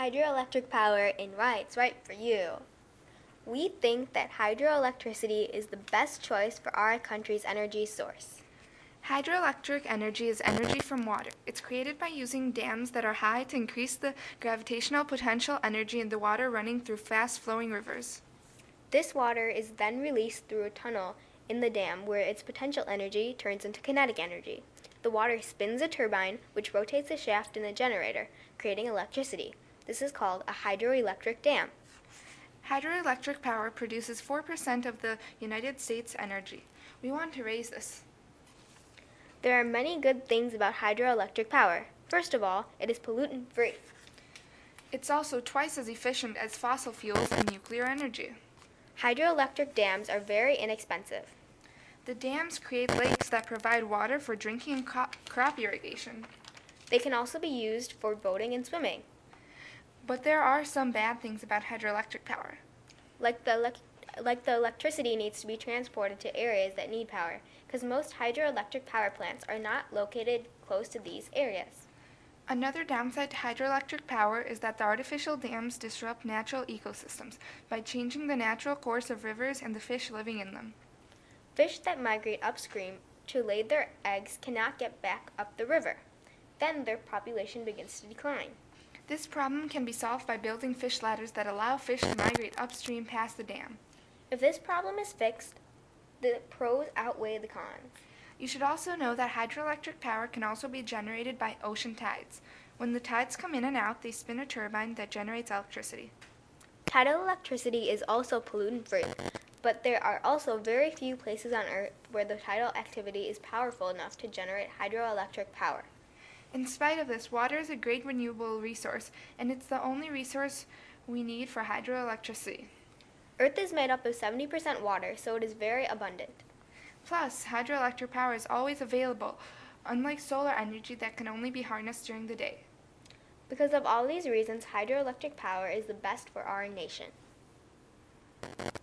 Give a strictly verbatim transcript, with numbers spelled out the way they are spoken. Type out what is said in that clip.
Hydroelectric power in why it's right for you. We think that hydroelectricity is the best choice for our country's energy source. Hydroelectric energy is energy from water. It's created by using dams that are high to increase the gravitational potential energy in the water running through fast-flowing rivers. This water is then released through a tunnel in the dam where its potential energy turns into kinetic energy. The water spins a turbine, which rotates a shaft in the generator, creating electricity. This is called a hydroelectric dam. Hydroelectric power produces four percent of the United States energy. We want to raise this. There are many good things about hydroelectric power. First of all, it is pollutant-free. It's also twice as efficient as fossil fuels and nuclear energy. Hydroelectric dams are very inexpensive. The dams create lakes that provide water for drinking and crop, crop irrigation. They can also be used for boating and swimming. But there are some bad things about hydroelectric power. Like the, elec- like the electricity needs to be transported to areas that need power, because most hydroelectric power plants are not located close to these areas. Another downside to hydroelectric power is that the artificial dams disrupt natural ecosystems by changing the natural course of rivers and the fish living in them. Fish that migrate upstream to lay their eggs cannot get back up the river. Then their population begins to decline. This problem can be solved by building fish ladders that allow fish to migrate upstream past the dam. If this problem is fixed, the pros outweigh the cons. You should also know that hydroelectric power can also be generated by ocean tides. When the tides come in and out, they spin a turbine that generates electricity. Tidal electricity is also pollutant-free, but there are also very few places on Earth where the tidal activity is powerful enough to generate hydroelectric power. In spite of this, water is a great renewable resource, and it's the only resource we need for hydroelectricity. Earth is made up of seventy percent water, so it is very abundant. Plus, hydroelectric power is always available, unlike solar energy that can only be harnessed during the day. Because of all these reasons, hydroelectric power is the best for our nation.